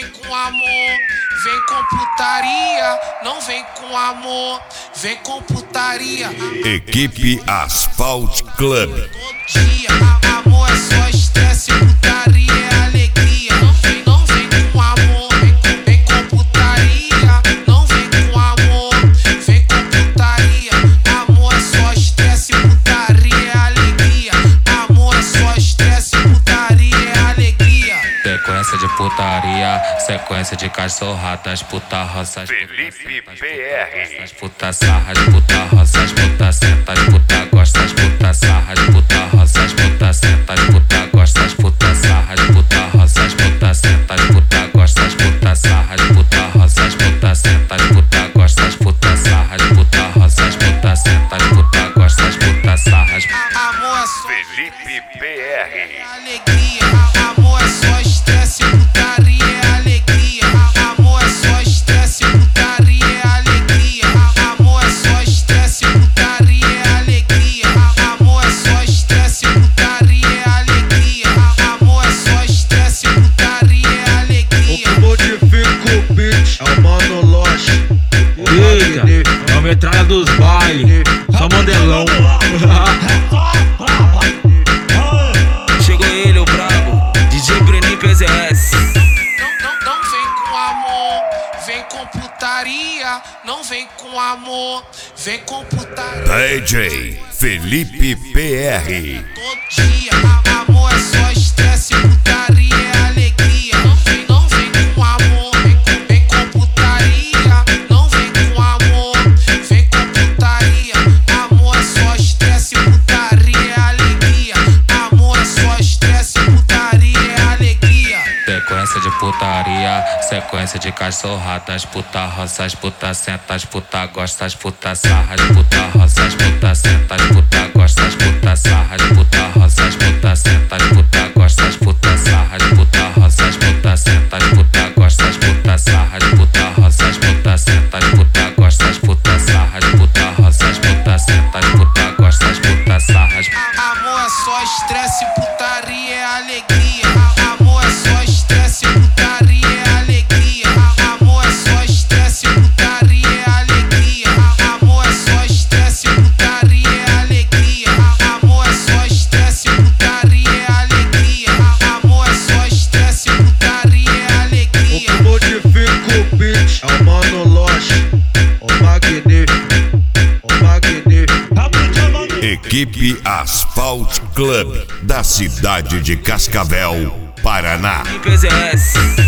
vem com amor, vem com putaria. Não vem com amor, vem com putaria. Equipe Asphalt Club. Todo dia, amor é só estresse, putaria é alegria. Não vem com amor, vem com putaria. Não vem com amor, vem com putaria. Amor é só estresse, putaria é alegria. Amor é só estresse, putaria é alegria. Sequência de putaria, sequência de cachorradas, puta roças, Felipe PR. as puta sarras, puta roças, puta sentas, puta gostas, puta sarras, puta roças, puta sentas, puta gostas, puta sarras, puta roças, puta sentas, puta gostas, puta sarras, puta roças, puta sentas, puta gostas, puta sarras, puta roças, puta sentas, puta gostas, puta sarras. Amor é só Felipe PR. alegria. Amor é só estresse, putaria é alegria. Amor é só estresse, putaria é alegria. Amor é só estresse, putaria é alegria. Amor é só estresse, putaria é alegria. Amor é só estresse, putaria é alegria. O modifica o beat, é o Mano Lost. Eita, é o metralha dos bailes, só modelão. Chegou ele, o brabo, DJ Brenin PZS. Não vem com amor, vem com putaria. Não vem com amor, vem com putaria. DJ Felipe PR. Todo dia, amor é só estresse, putaria é alegria. Não vem com amor, vem com putaria. Não vem com amor, vem com putaria. Amor é só estresse, putaria é alegria. Amor é só estresse, putaria é alegria. Sequência de putaria, sequência de cachorradas, puta roças, puta sentas, puta gostas, puta sarras, puta roças, puta sentas, puta gostas, puta sarras, puta roças, puta sentas, puta gostas, puta sarras, puta roças, puta sentas, puta gostas, puta sarras, puta roças, puta sentas, puta gostas, puta sarras, puta roças, puta sentas, puta gostas, puta sarras. Amor é só estresse, putaria é alegria. Amor é só estresse, putaria é alegria. Amor é só estresse, putaria é alegria. Amor é só estresse, putaria é alegria. Amor é só estresse, putaria é alegria. Amor é só estresse, putaria é alegria. O modifica o beat, é o Mano Lost. O Magni. Equipe Asphalt Club da cidade de Cascavel, Paraná. PZS.